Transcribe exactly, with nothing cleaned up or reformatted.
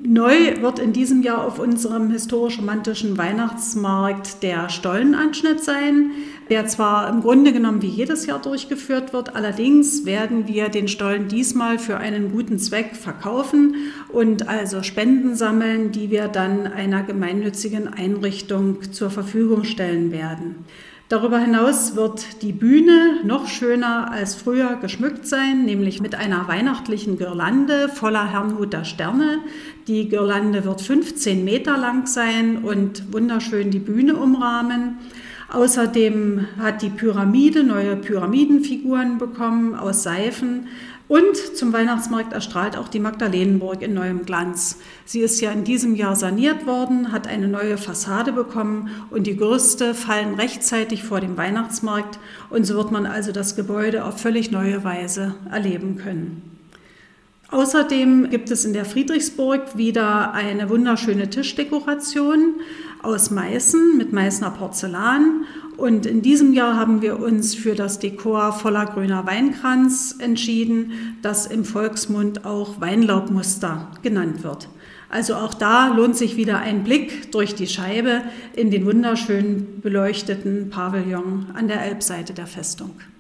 Neu wird in diesem Jahr auf unserem historisch-romantischen Weihnachtsmarkt der Stollenanschnitt sein, der zwar im Grunde genommen wie jedes Jahr durchgeführt wird, allerdings werden wir den Stollen diesmal für einen guten Zweck verkaufen und also Spenden sammeln, die wir dann einer gemeinnützigen Einrichtung zur Verfügung stellen werden. Darüber hinaus wird die Bühne noch schöner als früher geschmückt sein, nämlich mit einer weihnachtlichen Girlande voller Herrnhuter Sterne. Die Girlande wird fünfzehn Meter lang sein und wunderschön die Bühne umrahmen. Außerdem hat die Pyramide neue Pyramidenfiguren bekommen aus Seifen. Und zum Weihnachtsmarkt erstrahlt auch die Magdalenenburg in neuem Glanz. Sie ist ja in diesem Jahr saniert worden, hat eine neue Fassade bekommen und die Gerüste fallen rechtzeitig vor dem Weihnachtsmarkt. Und so wird man also das Gebäude auf völlig neue Weise erleben können. Außerdem gibt es in der Friedrichsburg wieder eine wunderschöne Tischdekoration aus Meißen mit Meißner Porzellan. Und in diesem Jahr haben wir uns für das Dekor voller grüner Weinkranz entschieden, das im Volksmund auch Weinlaubmuster genannt wird. Also auch da lohnt sich wieder ein Blick durch die Scheibe in den wunderschön beleuchteten Pavillon an der Elbseite der Festung.